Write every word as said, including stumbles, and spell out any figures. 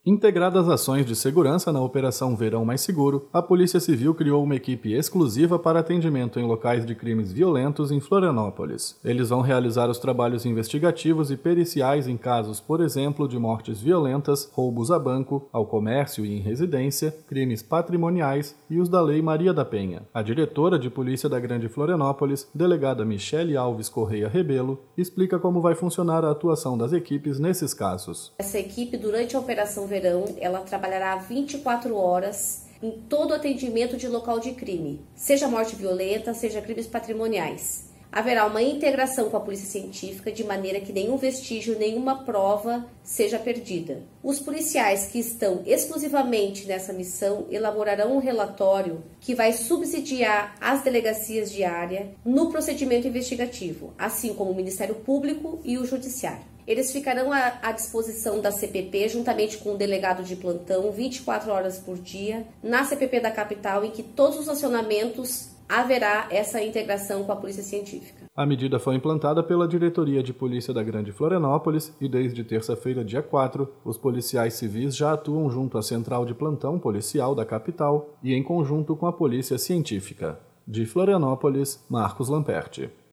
Integradas ações de segurança na Operação Verão Mais Seguro, a Polícia Civil criou uma equipe exclusiva para atendimento em locais de crimes violentos em Florianópolis. Eles vão realizar os trabalhos investigativos e periciais em casos, por exemplo, de mortes violentas, roubos a banco, ao comércio e em residência, crimes patrimoniais e os da Lei Maria da Penha. A diretora de Polícia da Grande Florianópolis, delegada Michele Alves Correia Rebelo, explica como vai funcionar a atuação das equipes nesses casos. Essa equipe, durante a Operação Verão, ela trabalhará vinte e quatro horas em todo o atendimento de local de crime, seja morte violenta, seja crimes patrimoniais. Haverá uma integração com a polícia científica de maneira que nenhum vestígio, nenhuma prova seja perdida. Os policiais que estão exclusivamente nessa missão elaborarão um relatório que vai subsidiar as delegacias de área no procedimento investigativo, assim como o Ministério Público e o Judiciário. Eles ficarão à, à disposição da C P P, juntamente com o delegado de plantão, vinte e quatro horas por dia, na C P P da capital, em que todos os acionamentos haverá essa integração com a Polícia Científica. A medida foi implantada pela Diretoria de Polícia da Grande Florianópolis e desde terça-feira, dia quatro, os policiais civis já atuam junto à Central de Plantão Policial da capital e em conjunto com a Polícia Científica. De Florianópolis, Marcos Lamperti.